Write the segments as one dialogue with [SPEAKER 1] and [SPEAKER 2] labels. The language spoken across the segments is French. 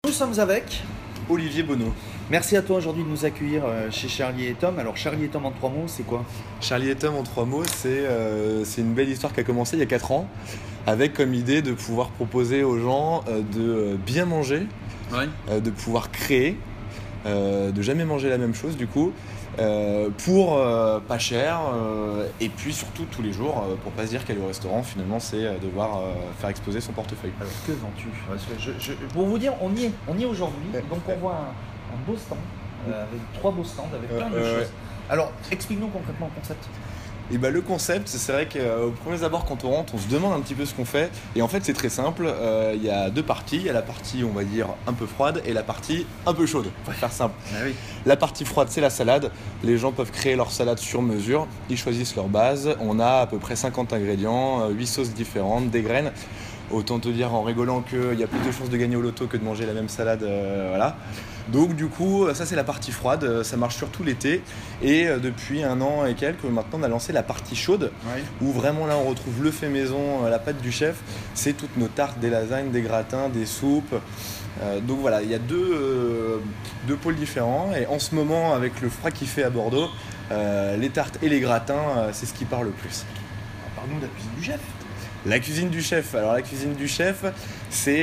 [SPEAKER 1] Nous sommes avec
[SPEAKER 2] Olivier Bonneau.
[SPEAKER 1] Merci à toi aujourd'hui de nous accueillir chez Charlie et Tom. Alors Charlie et Tom en 3 mots, c'est quoi?
[SPEAKER 2] Charlie et Tom en 3 mots, c'est une belle histoire qui a commencé il y a 4 ans, avec comme idée de pouvoir proposer aux gens de bien manger, de pouvoir créer, de jamais manger la même chose du coup, pour pas cher, et puis surtout tous les jours, pour pas se dire qu'aller au restaurant finalement c'est devoir faire exploser son portefeuille.
[SPEAKER 1] Alors que vends-tu? Pour vous dire, on y est aujourd'hui, donc on voit un beau stand, avec 3 beaux stands, avec plein de choses. Alors explique-nous concrètement le concept.
[SPEAKER 2] Et bah, le concept, c'est vrai qu'au premier abord, quand on rentre, on se demande un petit peu ce qu'on fait. Et en fait, c'est très simple. Il y a 2 parties. Il y a la partie, on va dire, un peu froide et la partie un peu chaude, pour faire simple.
[SPEAKER 1] Ah oui.
[SPEAKER 2] La partie froide, c'est la salade. Les gens peuvent créer leur salade sur mesure. Ils choisissent leur base. On a à peu près 50 ingrédients, 8 sauces différentes, des graines. Autant te dire en rigolant qu'il y a plus de chances de gagner au loto que de manger la même salade, voilà. Donc du coup, ça c'est la partie froide, ça marche surtout l'été. Et depuis 1 an et quelques, maintenant on a lancé la partie chaude, où vraiment là on retrouve le fait maison, la pâte du chef. C'est toutes nos tartes, des lasagnes, des gratins, des soupes. Donc voilà, il y a deux pôles différents. Et en ce moment, avec le froid qu'il fait à Bordeaux, les tartes et les gratins, c'est ce qui parle le plus.
[SPEAKER 1] Parle-nous de la cuisine du chef.
[SPEAKER 2] La cuisine du chef. Alors la cuisine du chef, c'est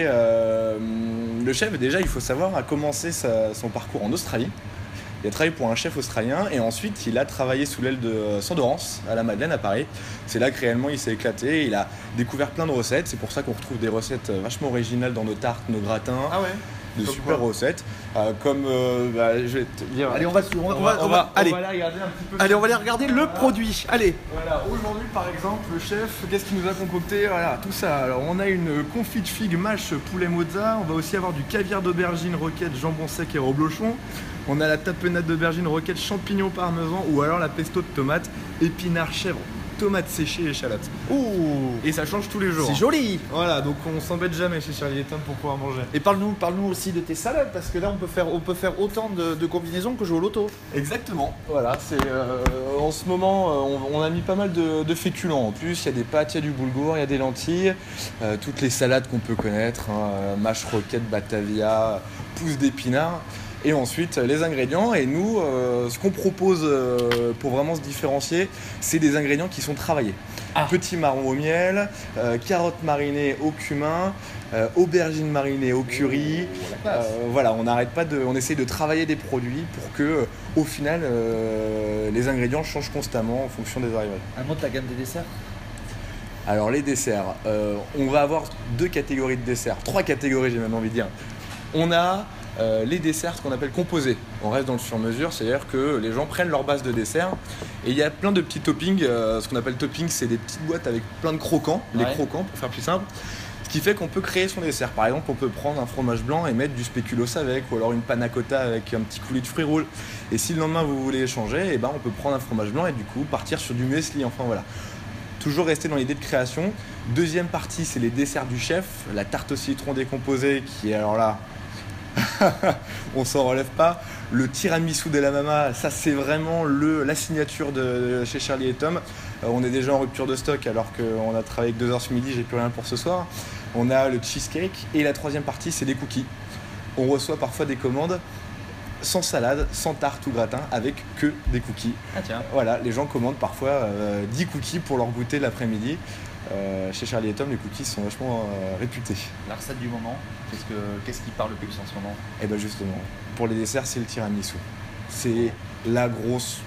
[SPEAKER 2] le chef déjà, il faut savoir, a commencé son parcours en Australie. Il a travaillé pour un chef australien et ensuite il a travaillé sous l'aile de Sandorance à la Madeleine à Paris. C'est là que réellement il s'est éclaté. Il a découvert plein de recettes. C'est pour ça qu'on retrouve des recettes vachement originales dans nos tartes, nos gratins.
[SPEAKER 1] Ah ouais.
[SPEAKER 2] De super recettes, comme je vais te dire.
[SPEAKER 1] Allez, on va aller regarder un petit peu. Allez, on va aller regarder le produit. Allez.
[SPEAKER 2] Voilà, aujourd'hui par exemple, le chef, qu'est-ce qu'il nous a concocté? Voilà, tout ça. Alors, on a une confit de figue mâche poulet mozza. On va aussi avoir du caviar d'aubergine, roquette, jambon sec et reblochon. On a la tapenade d'aubergine, roquette, champignons parmesan, ou alors la pesto de tomate, épinards, chèvre, tomates séchées et échalotes.
[SPEAKER 1] Ouh.
[SPEAKER 2] Et ça change tous les jours.
[SPEAKER 1] C'est joli.
[SPEAKER 2] Voilà, donc on s'embête jamais chez Charlie et Tom pour pouvoir manger.
[SPEAKER 1] Et parle-nous aussi de tes salades, parce que là on peut faire autant de combinaisons que jouer au loto.
[SPEAKER 2] Exactement. Voilà, c'est en ce moment on a mis pas mal de féculents. En plus, il y a des pâtes, il y a du boulgour, il y a des lentilles, toutes les salades qu'on peut connaître, mâche, roquette, batavia, pousse d'épinards. Et ensuite les ingrédients, et nous ce qu'on propose pour vraiment se différencier, c'est des ingrédients qui sont travaillés. Petit marron au miel, carottes marinées au cumin, aubergines marinées au curry. Voilà, on essaye de travailler des produits pour que au final les ingrédients changent constamment en fonction des arrivées.
[SPEAKER 1] Un mot de la gamme des desserts.
[SPEAKER 2] Alors les desserts, on va avoir 2 catégories de desserts, 3 catégories j'ai même envie de dire. On a les desserts, ce qu'on appelle composés. On reste dans le sur-mesure, c'est-à-dire que les gens prennent leur base de dessert et il y a plein de petits toppings. Ce qu'on appelle toppings, c'est des petites boîtes avec plein de croquants, les croquants pour faire plus simple. Ce qui fait qu'on peut créer son dessert. Par exemple, on peut prendre un fromage blanc et mettre du spéculoos avec, ou alors une panna cotta avec un petit coulis de fruits rouges. Et si le lendemain vous voulez changer, et ben on peut prendre un fromage blanc et du coup partir sur du muesli. Enfin voilà. Toujours rester dans l'idée de création. Deuxième partie, c'est les desserts du chef. La tarte au citron décomposée qui est alors là. On s'en relève pas. Le tiramisu de la mama, ça c'est vraiment la signature de chez Charlie et Tom. On est déjà en rupture de stock alors qu'on a travaillé avec 2 heures ce midi, j'ai plus rien pour ce soir. On a le cheesecake et la 3e partie c'est des cookies. On reçoit parfois des commandes sans salade, sans tarte ou gratin, avec que des cookies.
[SPEAKER 1] Ah tiens.
[SPEAKER 2] Voilà, les gens commandent parfois 10 cookies pour leur goûter l'après-midi. Chez Charlie et Tom, les cookies sont vachement réputés.
[SPEAKER 1] La recette du moment, qu'est-ce qui parle le plus en ce moment?
[SPEAKER 2] Et bien justement, pour les desserts, c'est le tiramisu. C'est la grosse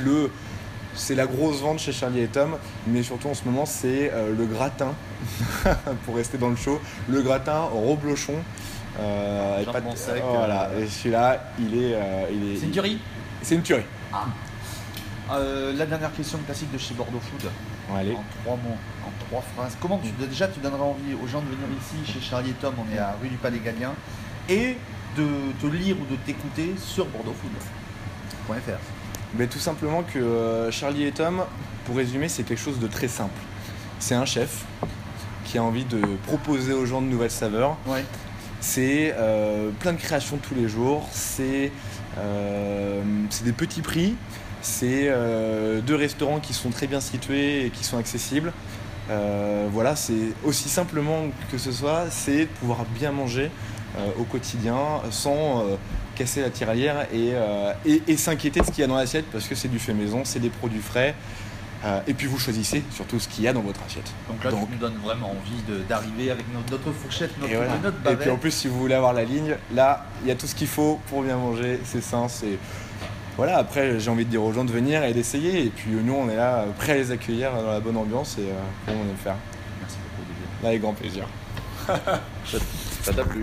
[SPEAKER 2] vente chez Charlie et Tom, mais surtout en ce moment, c'est le gratin, pour rester dans le show, le gratin au reblochon.
[SPEAKER 1] Jambon sec.
[SPEAKER 2] Voilà, et celui-là, il est.
[SPEAKER 1] C'est une tuerie.
[SPEAKER 2] C'est une tuerie.
[SPEAKER 1] La dernière question classique de chez Bordeaux Food.
[SPEAKER 2] Allez.
[SPEAKER 1] En 3 mots, en 3 phrases. Comment tu donneras envie aux gens de venir ici chez Charlie et Tom, on est à rue du Palais Gallien, et de te lire ou de t'écouter sur bordeauxfood.fr.
[SPEAKER 2] Mais tout simplement que Charlie et Tom, pour résumer, c'est quelque chose de très simple. C'est un chef qui a envie de proposer aux gens de nouvelles saveurs.
[SPEAKER 1] Ouais.
[SPEAKER 2] C'est plein de créations tous les jours. C'est des petits prix. C'est 2 restaurants qui sont très bien situés et qui sont accessibles. Voilà, c'est aussi simplement que ce soit, c'est de pouvoir bien manger au quotidien sans casser la tirelire et s'inquiéter de ce qu'il y a dans l'assiette parce que c'est du fait maison, c'est des produits frais. Et puis vous choisissez surtout ce qu'il y a dans votre assiette.
[SPEAKER 1] Donc là, tu nous donnes vraiment envie d'arriver avec notre fourchette, notre
[SPEAKER 2] et
[SPEAKER 1] bavette.
[SPEAKER 2] puis en plus, si vous voulez avoir la ligne, là, il y a tout ce qu'il faut pour bien manger. C'est sain, c'est... Voilà, après, j'ai envie de dire aux gens de venir et d'essayer. Et puis nous, on est là, prêts à les accueillir dans la bonne ambiance et on va le faire.
[SPEAKER 1] Merci beaucoup, Olivier.
[SPEAKER 2] Avec grand plaisir. Ça t'a plu?